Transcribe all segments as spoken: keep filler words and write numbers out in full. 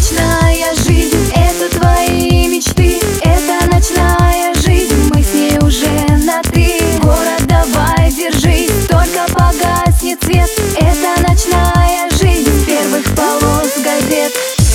ночная жизнь, это твои мечты. Это ночная жизнь, мы с ней уже на «ты». Город, давай, держись, только погаснет свет. Это ночная жизнь с первых полос газет.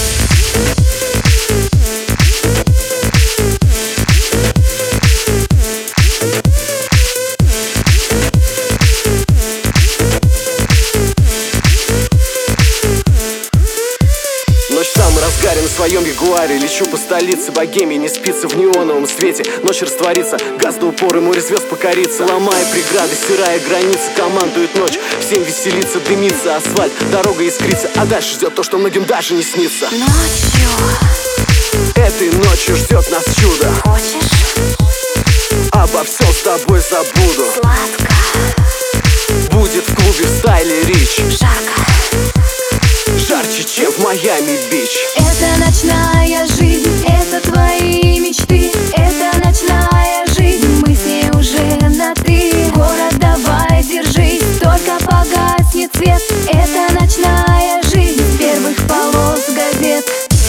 На своем ягуаре лечу по столице богемии, не спится в неоновом свете. Ночь растворится, газ до упора, море звезд покорится. Ломая преграды, стирая границы, командует ночь. Всем веселится, дымится асфальт, дорога искрится. А дальше ждет то, что многим даже не снится. Ночью этой ночью ждет нас чудо. Хочешь? Обо всем с тобой забуду. Сладко будет в клубе в стайле Рич. Жарко, жарче, чем в Майами-Бич. Это ночная жизнь, это твои мечты. Это ночная жизнь, мы с ней уже на «ты». Город, давай, держись, только погаснет свет. Это ночная жизнь с первых полос газет.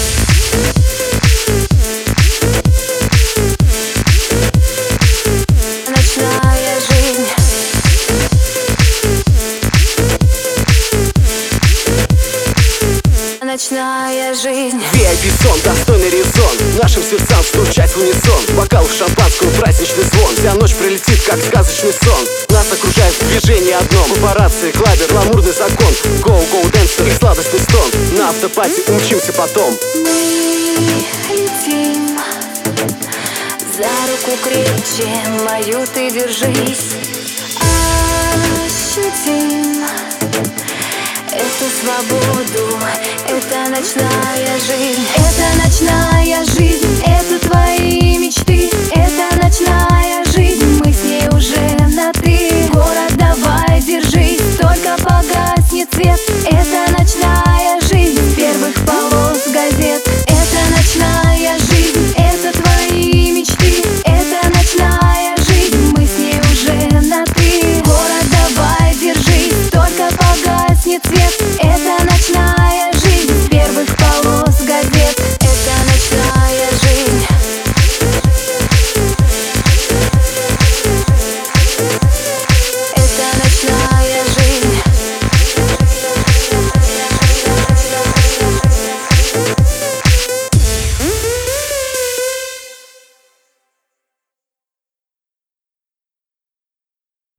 Ночная жизнь. Ночная жизнь. ви ай пи-сон, достойный резон. Нашим сердцам стучать в унисон. Бокалов шампанского, праздничный звон. Вся ночь прилетит, как сказочный сон. Нас окружает в движении одном. Папарацци, клабер, гламурный закон. Гоу-гоу дэнсер и сладостный стон. На автопати умчимся потом. Мы летим, за руку крепче мою ты держись. Ощутим эту свободу, это ночная жизнь. Это ночная жизнь, это твои мечты. Это ночная жизнь, мы с ней уже на «ты». Город, давай, держись, только погаснет свет. Это ночная